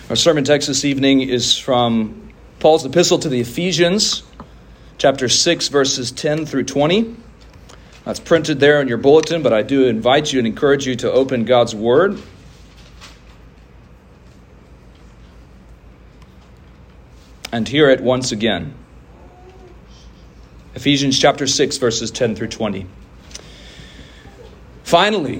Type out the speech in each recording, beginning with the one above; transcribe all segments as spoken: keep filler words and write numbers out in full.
Our sermon text this evening is from Paul's epistle to the Ephesians, chapter six, verses ten through twenty. That's printed there in your bulletin, but I do invite you and encourage you to open God's Word. And hear it once again. Ephesians chapter six, verses ten through twenty. Finally,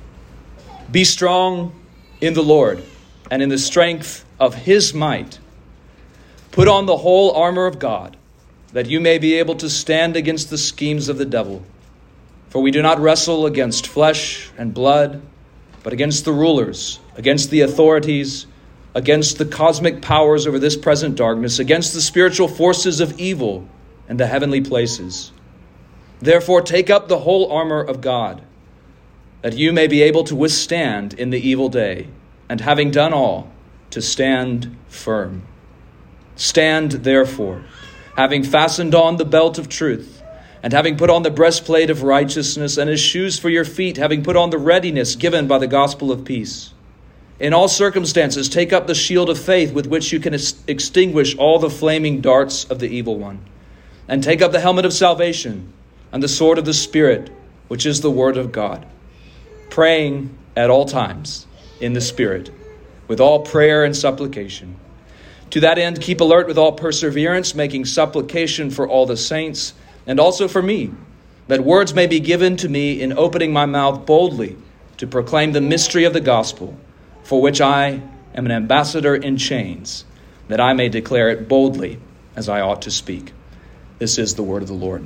be strong in the Lord and in the strength of his might. Put on the whole armor of God, that you may be able to stand against the schemes of the devil. For we do not wrestle against flesh and blood, but against the rulers, against the authorities, against the cosmic powers over this present darkness, against the spiritual forces of evil in the heavenly places. Therefore, take up the whole armor of God, that you may be able to withstand in the evil day, and having done all, to stand firm. Stand therefore, having fastened on the belt of truth, and having put on the breastplate of righteousness, and as shoes for your feet, having put on the readiness given by the gospel of peace. In all circumstances, take up the shield of faith with which you can ex- extinguish all the flaming darts of the evil one. And take up the helmet of salvation and the sword of the Spirit, which is the word of God, praying at all times in the Spirit, with all prayer and supplication. To that end, keep alert with all perseverance, making supplication for all the saints, and also for me, that words may be given to me in opening my mouth boldly to proclaim the mystery of the gospel, for which I am an ambassador in chains, that I may declare it boldly as I ought to speak. This is the word of the Lord.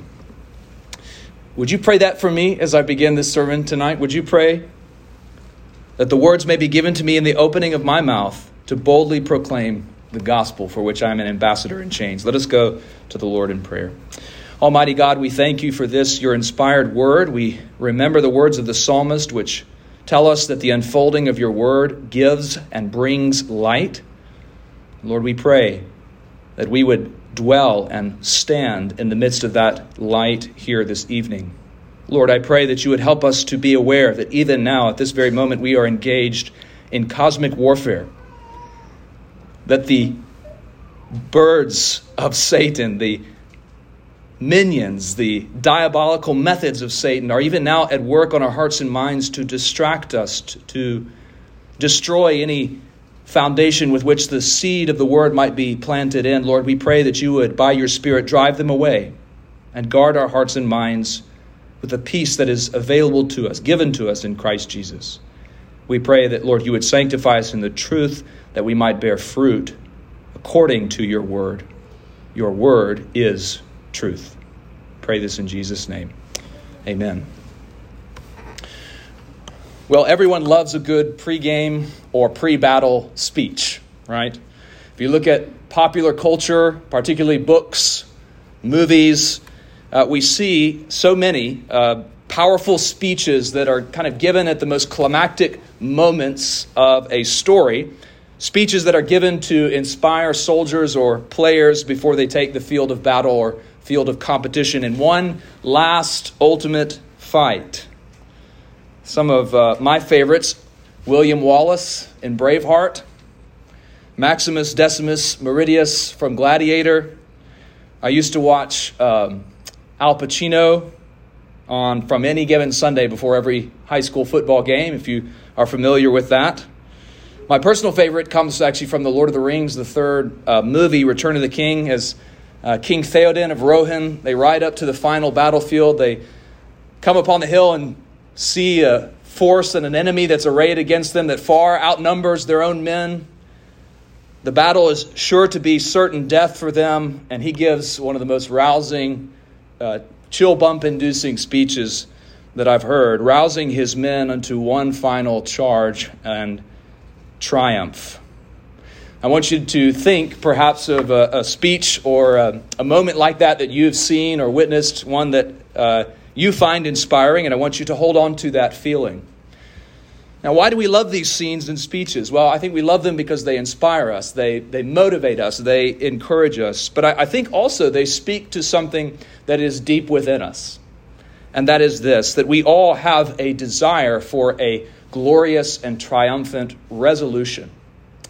Would you pray that for me as I begin this sermon tonight? Would you pray that the words may be given to me in the opening of my mouth to boldly proclaim the gospel, for which I am an ambassador in chains? Let us go to the Lord in prayer. Almighty God, we thank you for this, your inspired word. We remember the words of the psalmist, which tell us that the unfolding of your word gives and brings light. Lord, we pray that we would dwell and stand in the midst of that light here this evening. Lord, I pray that you would help us to be aware that even now, at this very moment, we are engaged in cosmic warfare. That the birds of Satan, the minions, the diabolical methods of Satan are even now at work on our hearts and minds to distract us, to destroy any foundation with which the seed of the word might be planted in. Lord, we pray that you would, by your Spirit, drive them away and guard our hearts and minds with the peace that is available to us, given to us in Christ Jesus. We pray that, Lord, you would sanctify us in the truth, that we might bear fruit according to your word. Your word is truth. Pray this in Jesus' name. Amen. Well, everyone loves a good pregame or pre-battle speech, right? If you look at popular culture, particularly books, movies, uh, we see so many uh, powerful speeches that are kind of given at the most climactic moments of a story. Speeches that are given to inspire soldiers or players before they take the field of battle or field of competition in one last ultimate fight. Some of uh, my favorites: William Wallace in Braveheart, Maximus Decimus Meridius from Gladiator. I used to watch um, Al Pacino on From Any Given Sunday before every high school football game, if you are familiar with that. My personal favorite comes actually from The Lord of the Rings, the third uh, movie, Return of the King, as uh, King Theoden of Rohan, they ride up to the final battlefield. They come upon the hill and see a force and an enemy that's arrayed against them that far outnumbers their own men. The battle is sure to be certain death for them, and he gives one of the most rousing, uh, chill bump-inducing speeches that I've heard, rousing his men unto one final charge and triumph. I want you to think perhaps of a, a speech or a, a moment like that that you've seen or witnessed, one that uh, you find inspiring, and I want you to hold on to that feeling. Now, why do we love these scenes and speeches? Well, I think we love them because they inspire us, they they motivate us, they encourage us. But I, I think also they speak to something that is deep within us. And that is this, that we all have a desire for a glorious and triumphant resolution.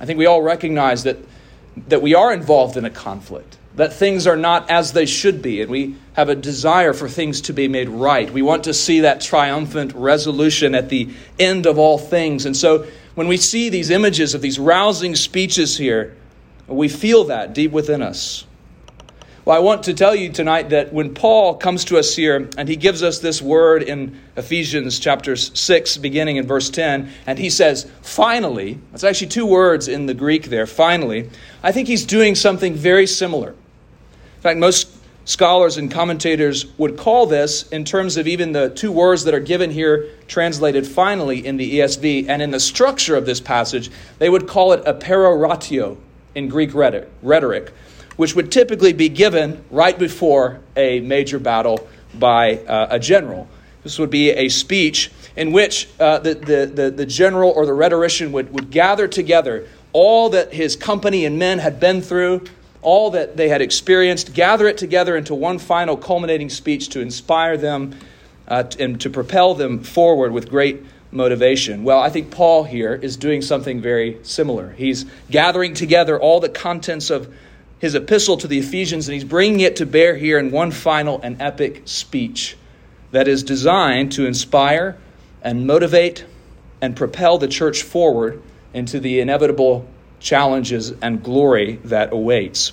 I think we all recognize that, that we are involved in a conflict, that things are not as they should be, and we have a desire for things to be made right. We want to see that triumphant resolution at the end of all things. And so when we see these images of these rousing speeches here, we feel that deep within us. Well, I want to tell you tonight that when Paul comes to us here and he gives us this word in Ephesians chapter six, beginning in verse ten, and he says, finally, that's actually two words in the Greek there, finally, I think he's doing something very similar. In fact, most scholars and commentators would call this, in terms of even the two words that are given here, translated finally in the E S V, and in the structure of this passage, they would call it a peroratio in Greek rhetoric, which would typically be given right before a major battle by uh, a general. This would be a speech in which uh, the, the, the, the general or the rhetorician would, would gather together all that his company and men had been through, all that they had experienced, gather it together into one final culminating speech to inspire them uh, and to propel them forward with great motivation. Well, I think Paul here is doing something very similar. He's gathering together all the contents of his epistle to the Ephesians, and he's bringing it to bear here in one final and epic speech that is designed to inspire and motivate and propel the church forward into the inevitable challenges and glory that awaits.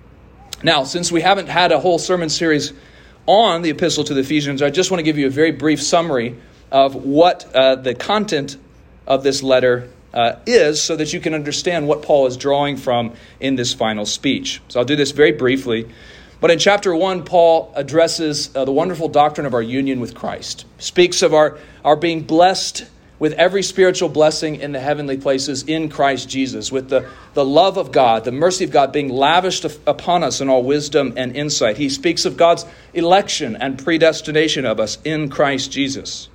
Now, since we haven't had a whole sermon series on the epistle to the Ephesians, I just want to give you a very brief summary of what uh, the content of this letter Uh, is, so that you can understand what Paul is drawing from in this final speech. So I'll do this very briefly. But in chapter one, Paul addresses uh, the wonderful doctrine of our union with Christ. Speaks of our, our being blessed with every spiritual blessing in the heavenly places in Christ Jesus, with the, the love of God, the mercy of God being lavished upon us in all wisdom and insight. He speaks of God's election and predestination of us in Christ Jesus.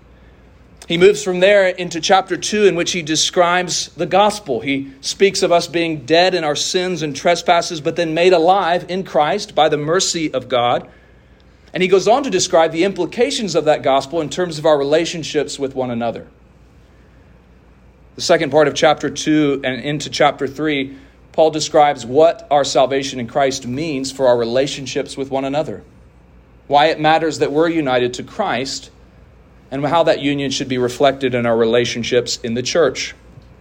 He moves from there into chapter two, in which he describes the gospel. He speaks of us being dead in our sins and trespasses, but then made alive in Christ by the mercy of God. And he goes on to describe the implications of that gospel in terms of our relationships with one another. The second part of chapter two and into chapter three, Paul describes what our salvation in Christ means for our relationships with one another. Why it matters that we're united to Christ, and how that union should be reflected in our relationships in the church.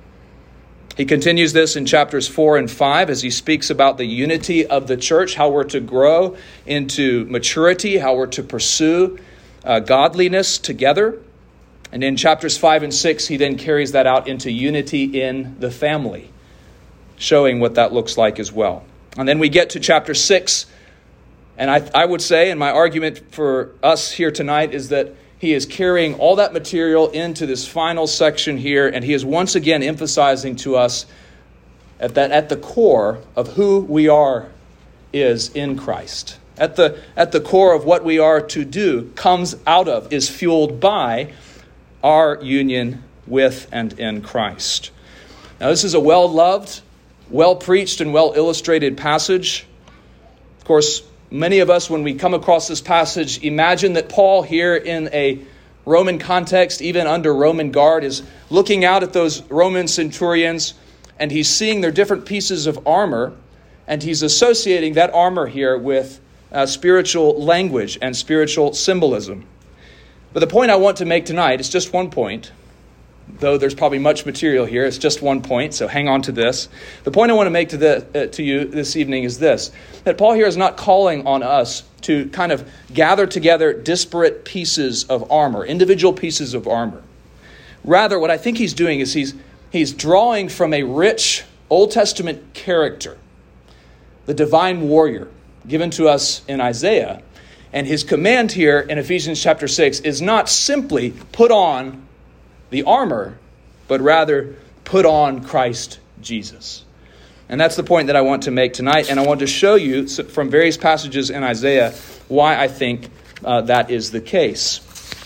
He continues this in chapters four and five as he speaks about the unity of the church, how we're to grow into maturity, how we're to pursue uh, godliness together. And in chapters five and six, he then carries that out into unity in the family, showing what that looks like as well. And then we get to chapter six, and I, I would say, and my argument for us here tonight is that he is carrying all that material into this final section here, and he is once again emphasizing to us at that at the core of who we are is in Christ. At the at the core of what we are to do comes out of, is fueled by our union with and in Christ. Now, this is a well-loved, well-preached, and well-illustrated passage. Of course, many of us, when we come across this passage, imagine that Paul here in a Roman context, even under Roman guard, is looking out at those Roman centurions, and he's seeing their different pieces of armor, and he's associating that armor here with uh, spiritual language and spiritual symbolism. But the point I want to make tonight is just one point, though there's probably much material here. It's just one point, so hang on to this. The point I want to make to the uh, to you this evening is this, that Paul here is not calling on us to kind of gather together disparate pieces of armor, individual pieces of armor. Rather, what I think he's doing is he's he's drawing from a rich Old Testament character, the divine warrior given to us in Isaiah. And his command here in Ephesians chapter six is not simply put on the armor, but rather put on Christ Jesus. And that's the point that I want to make tonight. And I want to show you from various passages in Isaiah why I think uh, that is the case.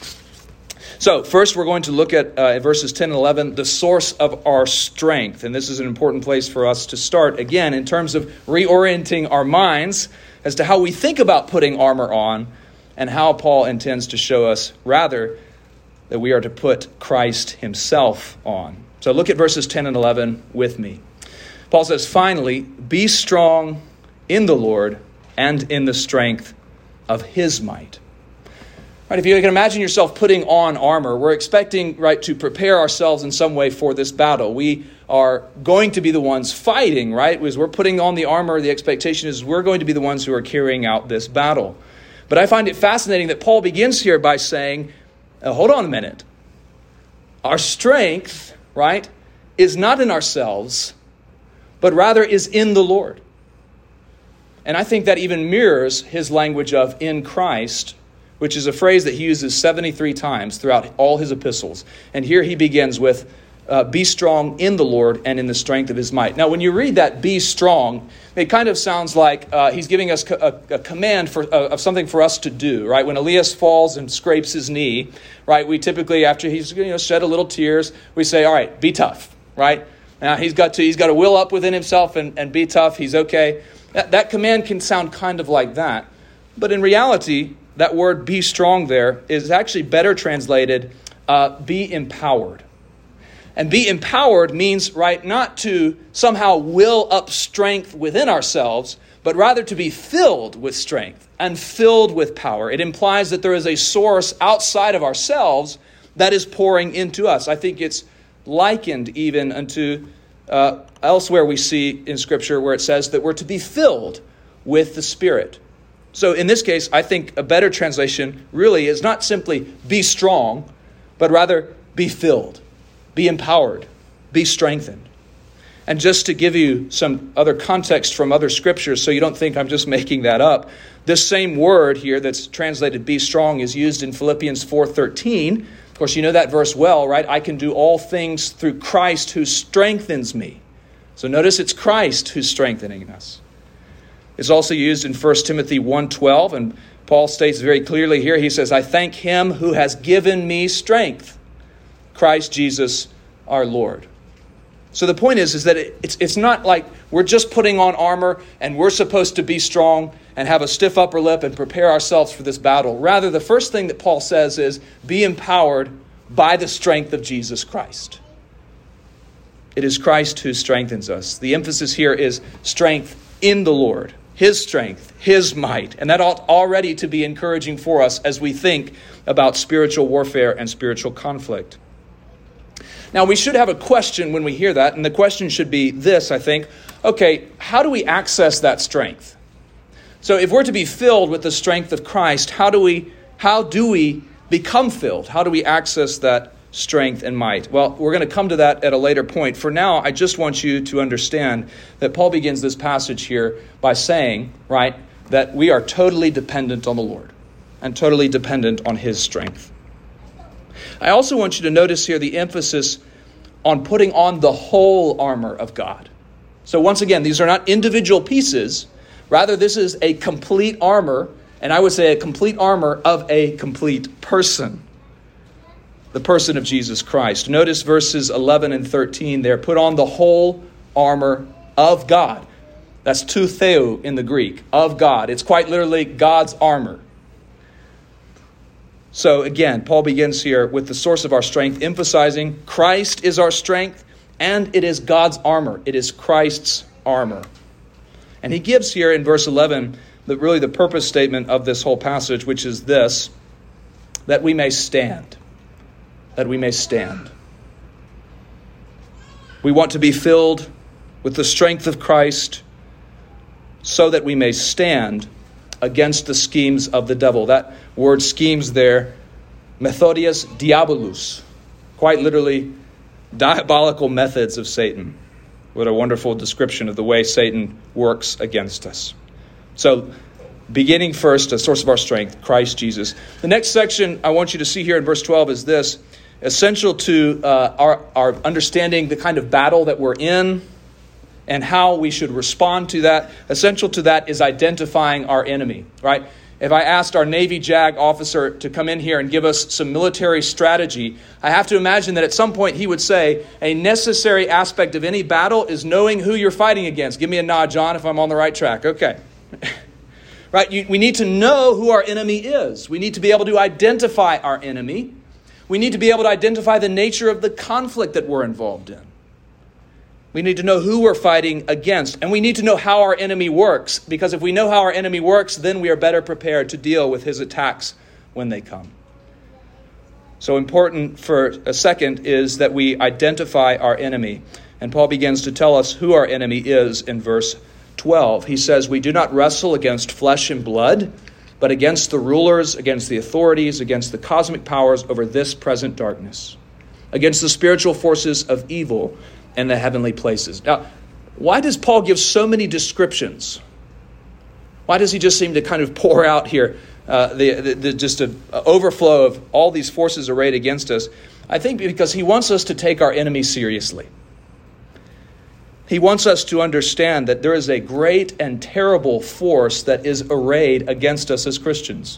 So first we're going to look at uh, verses ten and eleven, the source of our strength. And this is an important place for us to start, again, in terms of reorienting our minds as to how we think about putting armor on, and how Paul intends to show us, rather, that we are to put Christ himself on. So look at verses ten and eleven with me. Paul says, finally, be strong in the Lord and in the strength of his might. Right, if you can imagine yourself putting on armor, we're expecting, right, to prepare ourselves in some way for this battle. We are going to be the ones fighting, right? As we're putting on the armor, the expectation is we're going to be the ones who are carrying out this battle. But I find it fascinating that Paul begins here by saying, uh, hold on a minute. Our strength, right, is not in ourselves, but rather is in the Lord. And I think that even mirrors his language of in Christ, which is a phrase that he uses seventy-three times throughout all his epistles. And here he begins with, uh, be strong in the Lord and in the strength of his might. Now, when you read that, be strong, it kind of sounds like uh, he's giving us a, a command for, uh, of something for us to do, right? When Elias falls and scrapes his knee, right, we typically, after he's you know shed a little tears, we say, all right, be tough, right? Now, he's got to he's got to will up within himself and, and be tough. He's okay. That, that command can sound kind of like that. But in reality, that word be strong there is actually better translated uh, be empowered. And be empowered means, right, not to somehow will up strength within ourselves, but rather to be filled with strength and filled with power. It implies that there is a source outside of ourselves that is pouring into us. I think it's likened even unto uh, elsewhere we see in Scripture where it says that we're to be filled with the Spirit. So in this case, I think a better translation really is not simply be strong, but rather be filled, be empowered, be strengthened. And just to give you some other context from other scriptures so you don't think I'm just making that up, this same word here that's translated be strong is used in Philippians four thirteen. Of course, you know that verse well, right? I can do all things through Christ who strengthens me. So notice it's Christ who's strengthening us. It's also used in First Timothy one twelve, and Paul states very clearly here, he says, I thank him who has given me strength, Christ Jesus our Lord. So the point is, is that it, it's, it's not like we're just putting on armor and we're supposed to be strong and have a stiff upper lip and prepare ourselves for this battle. Rather, the first thing that Paul says is be empowered by the strength of Jesus Christ. It is Christ who strengthens us. The emphasis here is strength in the Lord. His strength, his might. And that ought already to be encouraging for us as we think about spiritual warfare and spiritual conflict. Now, we should have a question when we hear that, and the question should be this, I think. Okay, how do we access that strength? So if we're to be filled with the strength of Christ, how do we, how do we become filled? How do we access that strength and might? Well, we're going to come to that at a later point. For now, I just want you to understand that Paul begins this passage here by saying, right, that we are totally dependent on the Lord and totally dependent on his strength. I also want you to notice here the emphasis on putting on the whole armor of God. So once again, these are not individual pieces. Rather, this is a complete armor, and I would say a complete armor of a complete person. The person of Jesus Christ. Notice verses eleven and thirteen there. Put on the whole armor of God. That's tou theou in the Greek, of God. It's quite literally God's armor. So again, Paul begins here with the source of our strength, emphasizing Christ is our strength, and it is God's armor. It is Christ's armor. And he gives here in verse eleven, the, really the purpose statement of this whole passage, which is this, that we may stand. That we may stand. We want to be filled with the strength of Christ so that we may stand against the schemes of the devil. That word schemes there, methodias diabolus, quite literally diabolical methods of Satan. What a wonderful description of the way Satan works against us. So, beginning first, a source of our strength, Christ Jesus. The next section I want you to see here in verse twelve is this. Essential to uh, our, our understanding the kind of battle that we're in and how we should respond to that. Essential to that is identifying our enemy, right? If I asked our Navy JAG officer to come in here and give us some military strategy, I have to imagine that at some point he would say, a necessary aspect of any battle is knowing who you're fighting against. Give me a nod, John, if I'm on the right track. Okay. Right? You, we need to know who our enemy is. We need to be able to identify our enemy. We need to be able to identify the nature of the conflict that we're involved in. We need to know who we're fighting against. And we need to know how our enemy works. Because if we know how our enemy works, then we are better prepared to deal with his attacks when they come. So important for a second is that we identify our enemy. And Paul begins to tell us who our enemy is in verse twelve. He says, we do not wrestle against flesh and blood, but against the rulers, against the authorities, against the cosmic powers over this present darkness, against the spiritual forces of evil in the heavenly places. Now, why does Paul give so many descriptions? Why does he just seem to kind of pour out here uh, the, the, the just an overflow of all these forces arrayed against us? I think because he wants us to take our enemy seriously. He wants us to understand that there is a great and terrible force that is arrayed against us as Christians.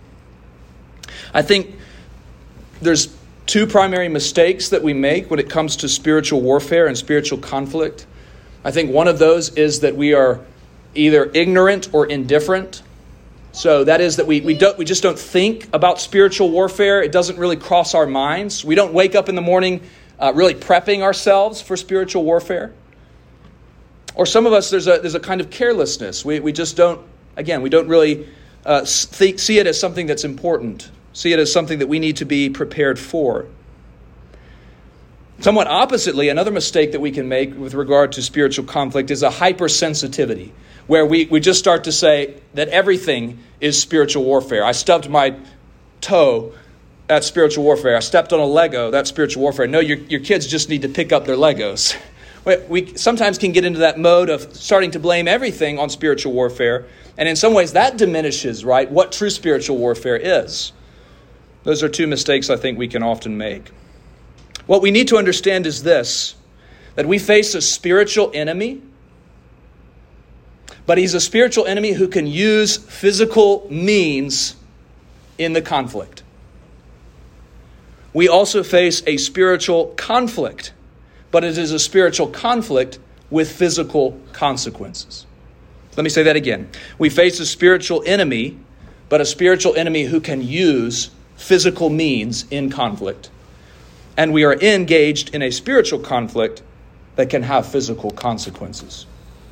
I think there's two primary mistakes that we make when it comes to spiritual warfare and spiritual conflict. I think one of those is that we are either ignorant or indifferent. So that is that we we don't we just don't think about spiritual warfare. It doesn't really cross our minds. We don't wake up in the morning uh, really prepping ourselves for spiritual warfare. Or some of us, there's a there's a kind of carelessness. We we just don't, again, we don't really uh, think, see it as something that's important. See it as something that we need to be prepared for. Somewhat oppositely, another mistake that we can make with regard to spiritual conflict is a hypersensitivity, where we, we just start to say that everything is spiritual warfare. I stubbed my toe, that's spiritual warfare. I stepped on a Lego, that's spiritual warfare. No, your, your kids just need to pick up their Legos. We sometimes can get into that mode of starting to blame everything on spiritual warfare. And in some ways that diminishes, right, what true spiritual warfare is. Those are two mistakes I think we can often make. What we need to understand is this, that we face a spiritual enemy, but he's a spiritual enemy who can use physical means in the conflict. We also face a spiritual conflict, but it is a spiritual conflict with physical consequences. Let me say that again. We face a spiritual enemy, but a spiritual enemy who can use physical means in conflict. And we are engaged in a spiritual conflict that can have physical consequences.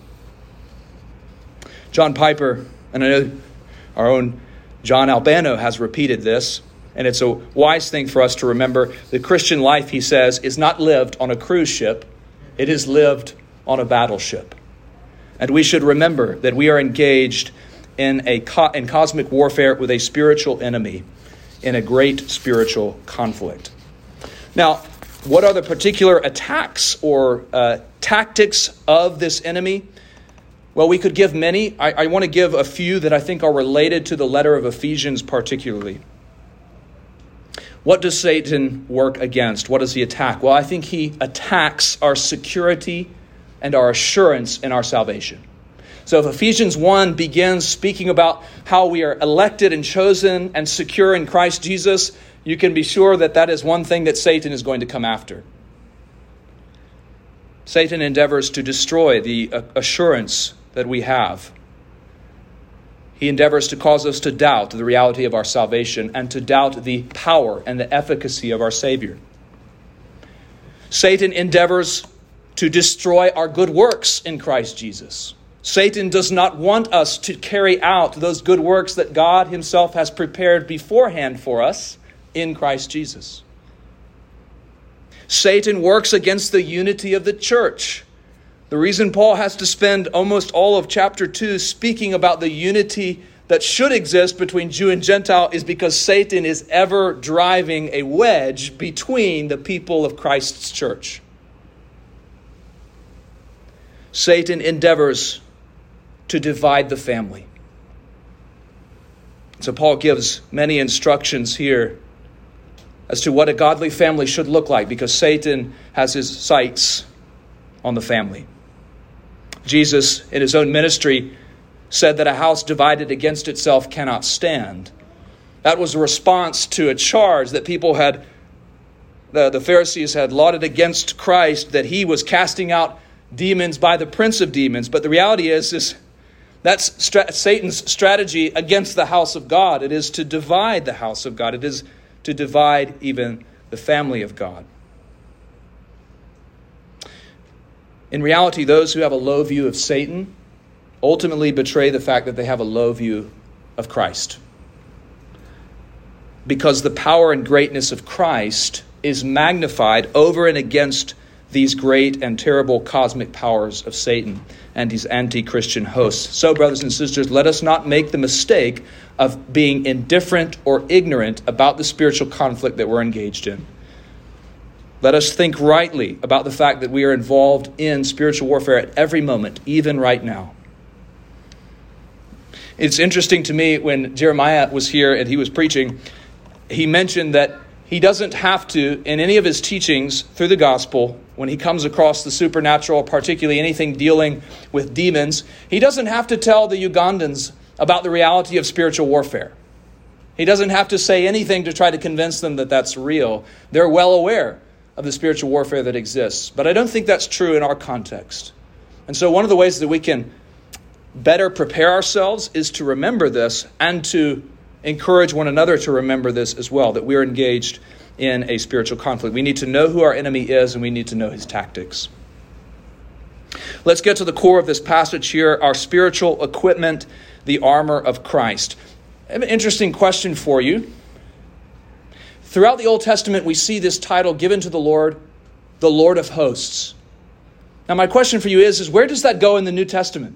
John Piper, and I know our own John Albano has repeated this, and it's a wise thing for us to remember. The Christian life, he says, is not lived on a cruise ship. It is lived on a battleship. And we should remember that we are engaged in a co- in cosmic warfare with a spiritual enemy, in a great spiritual conflict. Now, what are the particular attacks or uh, tactics of this enemy? Well, we could give many. I, I want to give a few that I think are related to the letter of Ephesians particularly. What does Satan work against? What does he attack? Well, I think he attacks our security and our assurance in our salvation. So if Ephesians one begins speaking about how we are elected and chosen and secure in Christ Jesus, you can be sure that that is one thing that Satan is going to come after. Satan endeavors to destroy the assurance that we have. He endeavors to cause us to doubt the reality of our salvation and to doubt the power and the efficacy of our Savior. Satan endeavors to destroy our good works in Christ Jesus. Satan does not want us to carry out those good works that God himself has prepared beforehand for us in Christ Jesus. Satan works against the unity of the church. The reason Paul has to spend almost all of chapter two speaking about the unity that should exist between Jew and Gentile is because Satan is ever driving a wedge between the people of Christ's church. Satan endeavors to divide the family. So Paul gives many instructions here as to what a godly family should look like, because Satan has his sights on the family. Jesus, in his own ministry, said that a house divided against itself cannot stand. That was a response to a charge that people had, the, the Pharisees had lauded against Christ, that he was casting out demons by the prince of demons. But the reality is, is that's stra- Satan's strategy against the house of God. It is to divide the house of God. It is to divide even the family of God. In reality, those who have a low view of Satan ultimately betray the fact that they have a low view of Christ. Because the power and greatness of Christ is magnified over and against these great and terrible cosmic powers of Satan and his anti-Christian hosts. So, brothers and sisters, let us not make the mistake of being indifferent or ignorant about the spiritual conflict that we're engaged in. Let us think rightly about the fact that we are involved in spiritual warfare at every moment, even right now. It's interesting to me when Jeremiah was here and he was preaching, he mentioned that he doesn't have to, in any of his teachings through the gospel, when he comes across the supernatural, particularly anything dealing with demons, he doesn't have to tell the Ugandans about the reality of spiritual warfare. He doesn't have to say anything to try to convince them that that's real. They're well aware of the spiritual warfare that exists. But I don't think that's true in our context. And so one of the ways that we can better prepare ourselves is to remember this and to encourage one another to remember this as well, that we're engaged in a spiritual conflict. We need to know who our enemy is, and we need to know his tactics. Let's get to the core of this passage here, our spiritual equipment, the armor of Christ. I have an interesting question for you. Throughout the Old Testament, we see this title given to the Lord, the Lord of hosts. Now, my question for you is, is where does that go in the New Testament?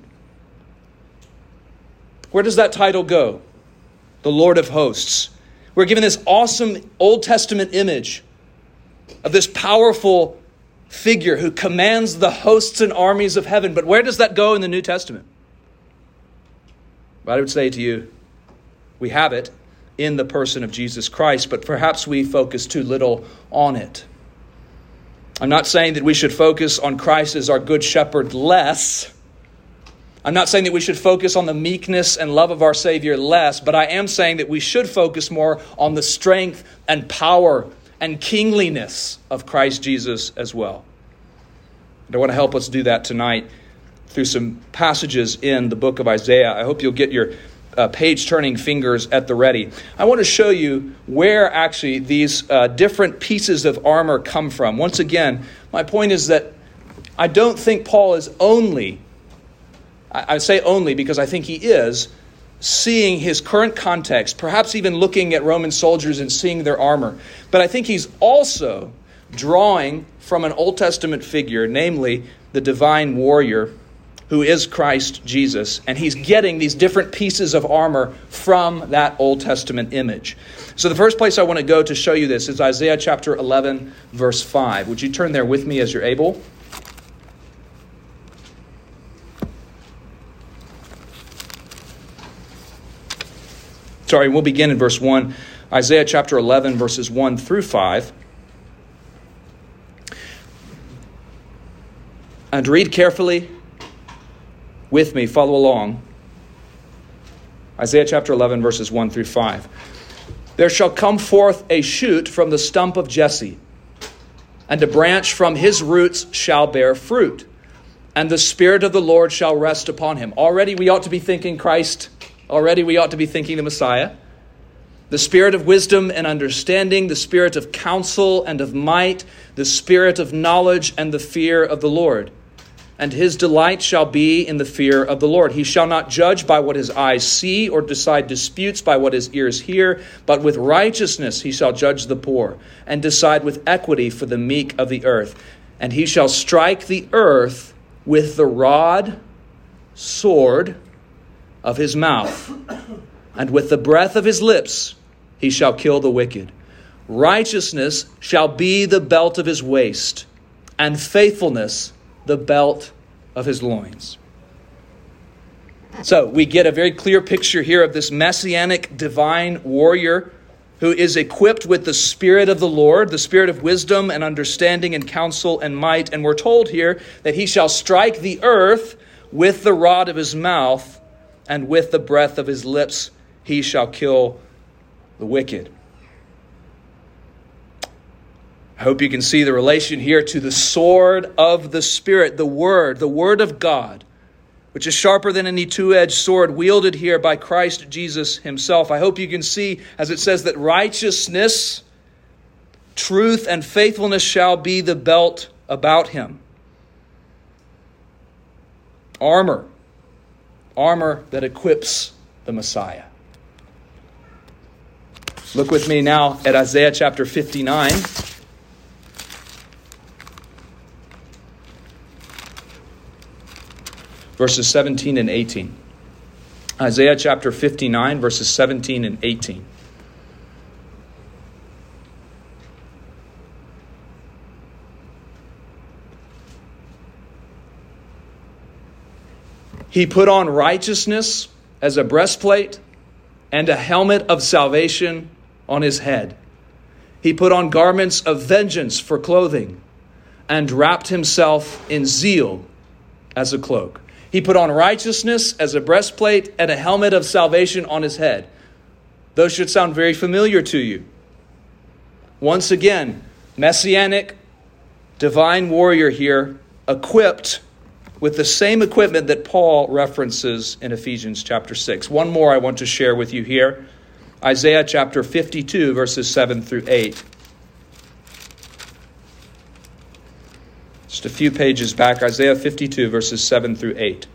Where does that title go? The Lord of hosts. We're given this awesome Old Testament image of this powerful figure who commands the hosts and armies of heaven. But where does that go in the New Testament? I would say to you, we have it in the person of Jesus Christ, but perhaps we focus too little on it. I'm not saying that we should focus on Christ as our good shepherd less. I'm not saying that we should focus on the meekness and love of our Savior less, but I am saying that we should focus more on the strength and power and kingliness of Christ Jesus as well. And I want to help us do that tonight through some passages in the book of Isaiah. I hope you'll get your uh, page-turning fingers at the ready. I want to show you where actually these uh, different pieces of armor come from. Once again, my point is that I don't think Paul is only I say only because I think he is seeing his current context, perhaps even looking at Roman soldiers and seeing their armor. But I think he's also drawing from an Old Testament figure, namely the divine warrior who is Christ Jesus. And he's getting these different pieces of armor from that Old Testament image. So the first place I want to go to show you this is Isaiah chapter eleven, verse five. Would you turn there with me as you're able? Sorry, we'll begin in verse one. Isaiah chapter eleven, verses one through five. And read carefully with me. Follow along. Isaiah chapter eleven, verses one through five. There shall come forth a shoot from the stump of Jesse, and a branch from his roots shall bear fruit, and the Spirit of the Lord shall rest upon him. Already we ought to be thinking Christ. Already we ought to be thinking the Messiah. The Spirit of wisdom and understanding, the Spirit of counsel and of might, the Spirit of knowledge and the fear of the Lord. And his delight shall be in the fear of the Lord. He shall not judge by what his eyes see, or decide disputes by what his ears hear, but with righteousness he shall judge the poor, and decide with equity for the meek of the earth. And he shall strike the earth with the rod, sword of his mouth, and with the breath of his lips he shall kill the wicked. Righteousness shall be the belt of his waist, and faithfulness the belt of his loins. So we get a very clear picture here of this messianic divine warrior who is equipped with the Spirit of the Lord, the Spirit of wisdom and understanding and counsel and might. And we're told here that he shall strike the earth with the rod of his mouth, and with the breath of his lips he shall kill the wicked. I hope you can see the relation here to the sword of the Spirit, the Word, the Word of God, which is sharper than any two-edged sword wielded here by Christ Jesus himself. I hope you can see, as it says, that righteousness, truth, and faithfulness shall be the belt about him. armor. Armor that equips the Messiah. Look with me now at Isaiah chapter fifty-nine. Verses seventeen and eighteen. Isaiah chapter fifty-nine, verses seventeen and eighteen. He put on righteousness as a breastplate and a helmet of salvation on his head. He put on garments of vengeance for clothing and wrapped himself in zeal as a cloak. He put on righteousness as a breastplate and a helmet of salvation on his head. Those should sound very familiar to you. Once again, messianic, divine warrior here, equipped with the same equipment that Paul references in Ephesians chapter six. One more I want to share with you here. Isaiah chapter fifty-two, verses seven through eight. Just a few pages back, Isaiah fifty-two, verses seven through eight.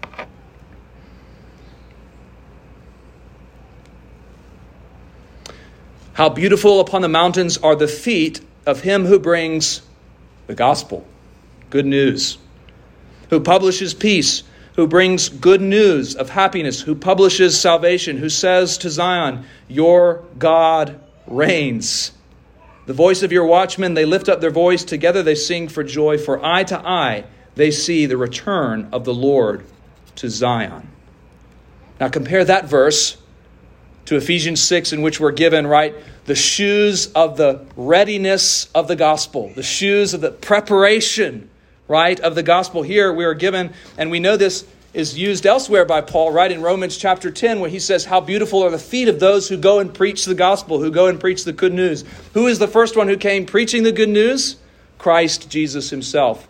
How beautiful upon the mountains are the feet of him who brings the gospel, good news, who publishes peace, who brings good news of happiness, who publishes salvation, who says to Zion, your God reigns. The voice of your watchmen, they lift up their voice. Together they sing for joy. For eye to eye they see the return of the Lord to Zion. Now compare that verse to Ephesians six, in which we're given, right, the shoes of the readiness of the gospel, the shoes of the preparation, right, of the gospel. Here we are given, and we know this is used elsewhere by Paul, right, in Romans chapter ten, where he says, how beautiful are the feet of those who go and preach the gospel, who go and preach the good news. Who is the first one who came preaching the good news? Christ Jesus himself.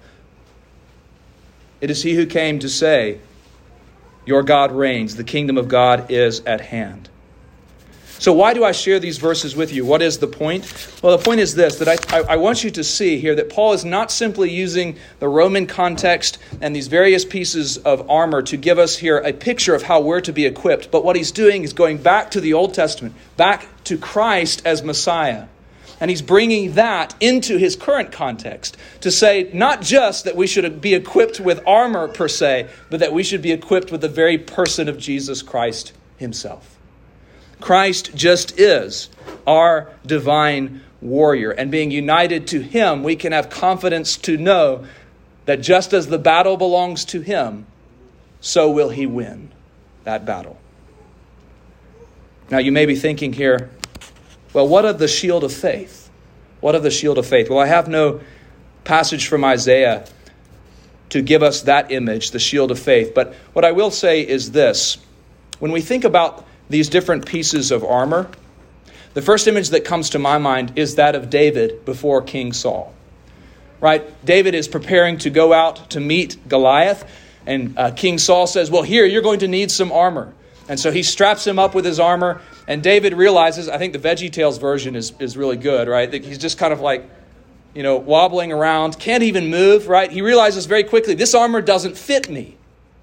It is he who came to say, your God reigns, the kingdom of God is at hand. So why do I share these verses with you? What is the point? Well, the point is this, that I, I, I want you to see here that Paul is not simply using the Roman context and these various pieces of armor to give us here a picture of how we're to be equipped. But what he's doing is going back to the Old Testament, back to Christ as Messiah. And he's bringing that into his current context to say not just that we should be equipped with armor per se, but that we should be equipped with the very person of Jesus Christ himself. Christ just is our divine warrior. And being united to him, we can have confidence to know that just as the battle belongs to him, so will he win that battle. Now you may be thinking here, well, what of the shield of faith? What of the shield of faith? Well, I have no passage from Isaiah to give us that image, the shield of faith. But what I will say is this. When we think about these different pieces of armor, the first image that comes to my mind is that of David before King Saul. Right? David is preparing to go out to meet Goliath, and uh, King Saul says, well, here, you're going to need some armor. And so he straps him up with his armor, and David realizes, I think the VeggieTales version is, is really good, right? That he's just kind of like, you know, wobbling around, can't even move, right? He realizes very quickly, this armor doesn't fit me.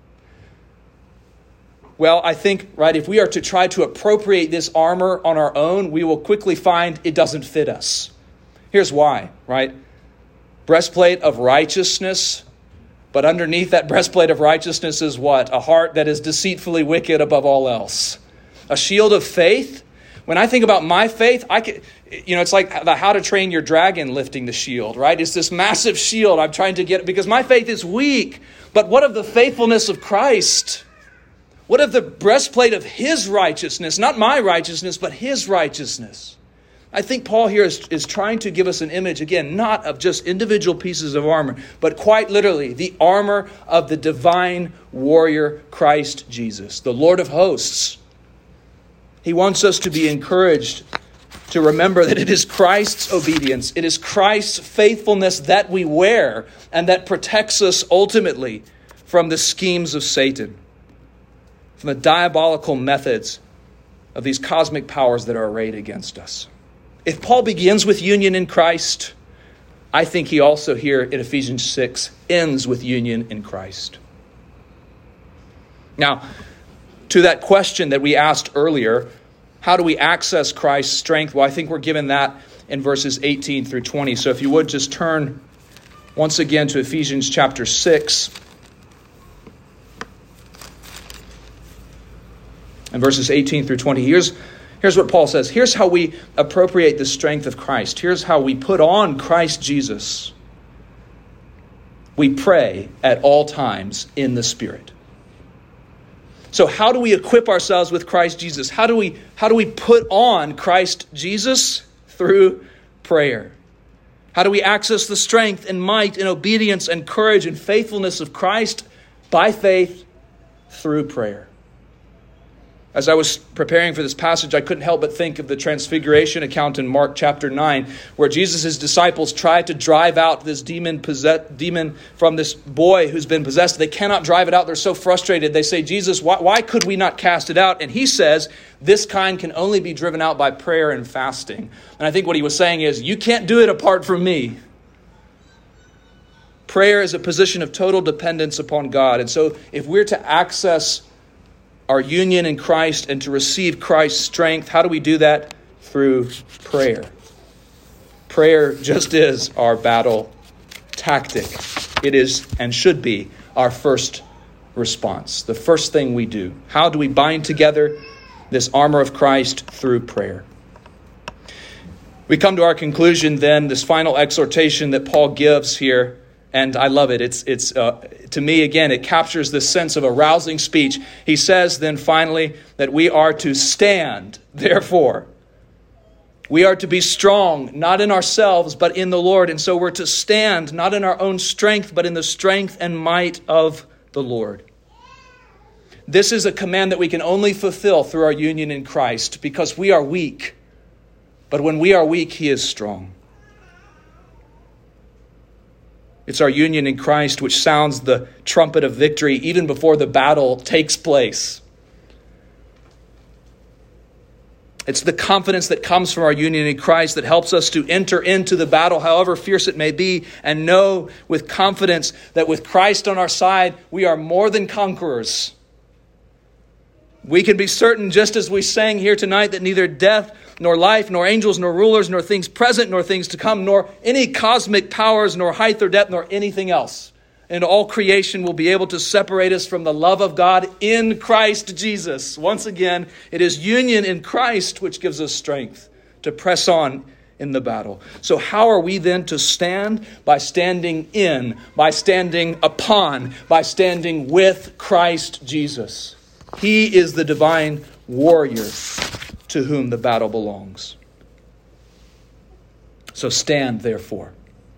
Well, I think, right, if we are to try to appropriate this armor on our own, we will quickly find it doesn't fit us. Here's why, right? Breastplate of righteousness, but underneath that breastplate of righteousness is what? A heart that is deceitfully wicked above all else. A shield of faith. When I think about my faith, I can, you know, it's like the How to Train Your Dragon lifting the shield, right? It's this massive shield I'm trying to get because my faith is weak. But what of the faithfulness of Christ? What of the breastplate of his righteousness? Not my righteousness, but his righteousness. I think Paul here is, is trying to give us an image, again, not of just individual pieces of armor, but quite literally the armor of the divine warrior, Christ Jesus, the Lord of hosts. He wants us to be encouraged to remember that it is Christ's obedience, it is Christ's faithfulness that we wear and that protects us ultimately from the schemes of Satan, from the diabolical methods of these cosmic powers that are arrayed against us. If Paul begins with union in Christ, I think he also here in Ephesians six ends with union in Christ. Now, to that question that we asked earlier, how do we access Christ's strength? Well, I think we're given that in verses eighteen through twenty. So if you would just turn once again to Ephesians chapter six. And verses eighteen through twenty. Here's, here's what Paul says. Here's how we appropriate the strength of Christ. Here's how we put on Christ Jesus. We pray at all times in the Spirit. So how do we equip ourselves with Christ Jesus? How do we, how do we put on Christ Jesus? Through prayer. How do we access the strength and might and obedience and courage and faithfulness of Christ? By faith, through prayer. As I was preparing for this passage, I couldn't help but think of the transfiguration account in Mark chapter nine, where Jesus' disciples tried to drive out this demon possessed demon from this boy who's been possessed. They cannot drive it out. They're so frustrated. They say, Jesus, why, why could we not cast it out? And he says, this kind can only be driven out by prayer and fasting. And I think what he was saying is, you can't do it apart from me. Prayer is a position of total dependence upon God. And so if we're to access our union in Christ and to receive Christ's strength, how do we do that? Through prayer. Prayer just is our battle tactic. It is and should be our first response, the first thing we do. How do we bind together this armor of Christ? Through prayer. We come to our conclusion then, this final exhortation that Paul gives here. And I love it. It's, it's uh, to me, again, it captures this sense of a rousing speech. He says then finally that we are to stand, therefore. We are to be strong, not in ourselves, but in the Lord. And so we're to stand, not in our own strength, but in the strength and might of the Lord. This is a command that we can only fulfill through our union in Christ, because we are weak. But when we are weak, he is strong. It's our union in Christ which sounds the trumpet of victory even before the battle takes place. It's the confidence that comes from our union in Christ that helps us to enter into the battle, however fierce it may be, and know with confidence that with Christ on our side, we are more than conquerors. We can be certain, just as we sang here tonight, that neither death, nor life, nor angels, nor rulers, nor things present, nor things to come, nor any cosmic powers, nor height or depth, nor anything else. And all creation will be able to separate us from the love of God in Christ Jesus. Once again, it is union in Christ which gives us strength to press on in the battle. So how are we then to stand? By standing in, by standing upon, by standing with Christ Jesus. He is the divine warrior to whom the battle belongs. So stand, therefore.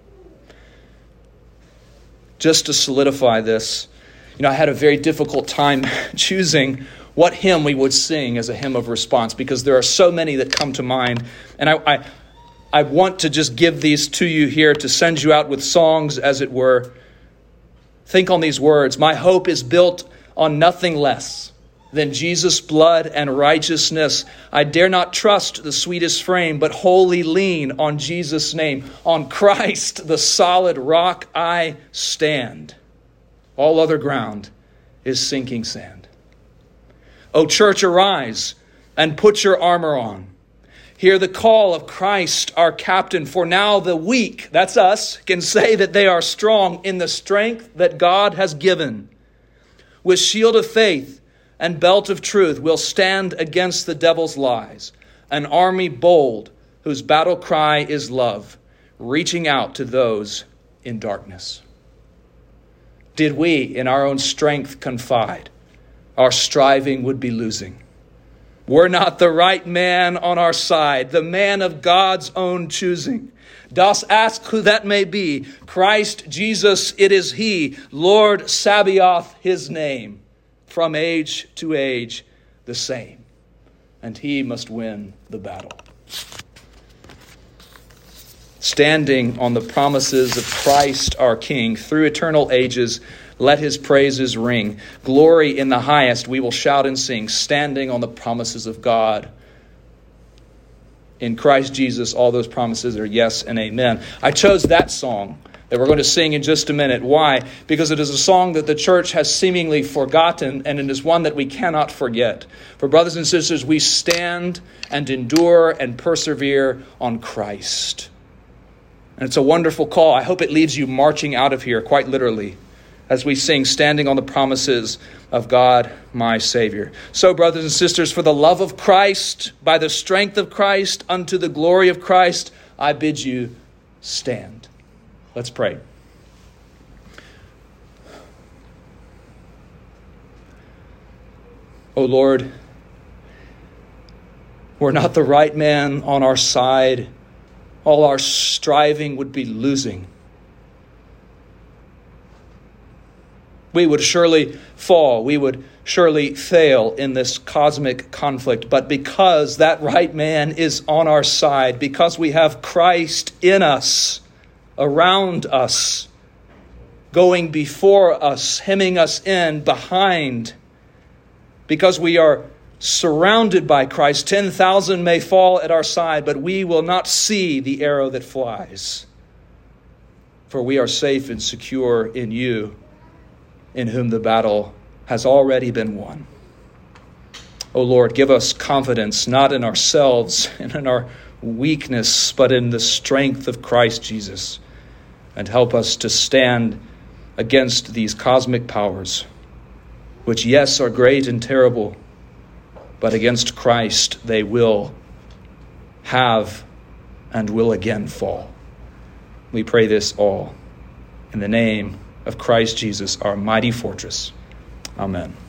Just to solidify this, you know, I had a very difficult time choosing what hymn we would sing as a hymn of response, because there are so many that come to mind. And I, I, I want to just give these to you here to send you out with songs, as it were. Think on these words. My hope is built on nothing less than Jesus' blood and righteousness. I dare not trust the sweetest frame, but wholly lean on Jesus' name. On Christ, the solid rock, I stand. All other ground is sinking sand. O church, arise and put your armor on. Hear the call of Christ, our captain. For now the weak, that's us, can say that they are strong in the strength that God has given. With shield of faith and belt of truth will stand against the devil's lies. An army bold whose battle cry is love, reaching out to those in darkness. Did we in our own strength confide, our striving would be losing. Were not the right man on our side, the man of God's own choosing. Dost ask who that may be? Christ Jesus, it is he, Lord Sabaoth his name. From age to age the same, and he must win the battle. Standing on the promises of Christ our King through eternal ages, let his praises ring. Glory in the highest we will shout and sing, standing on the promises of God. In Christ Jesus, all those promises are yes and amen. I chose that song that we're going to sing in just a minute. Why? Because it is a song that the church has seemingly forgotten, and it is one that we cannot forget. For brothers and sisters, we stand and endure and persevere on Christ. And it's a wonderful call. I hope it leaves you marching out of here, quite literally, as we sing, standing on the promises of God, my Savior. So, brothers and sisters, for the love of Christ, by the strength of Christ, unto the glory of Christ, I bid you stand. Let's pray. O Lord, were not the right man on our side, all our striving would be losing. We would surely fall. We would surely fail in this cosmic conflict. But because that right man is on our side, because we have Christ in us, around us, going before us, hemming us in behind, because we are surrounded by Christ, ten thousand may fall at our side, but we will not see the arrow that flies. For we are safe and secure in you, in whom the battle has already been won. O Lord, give us confidence, not in ourselves and in our weakness, but in the strength of Christ Jesus. And help us to stand against these cosmic powers, which, yes, are great and terrible, but against Christ they will have and will again fall. We pray this all in the name of Christ Jesus, our mighty fortress. Amen.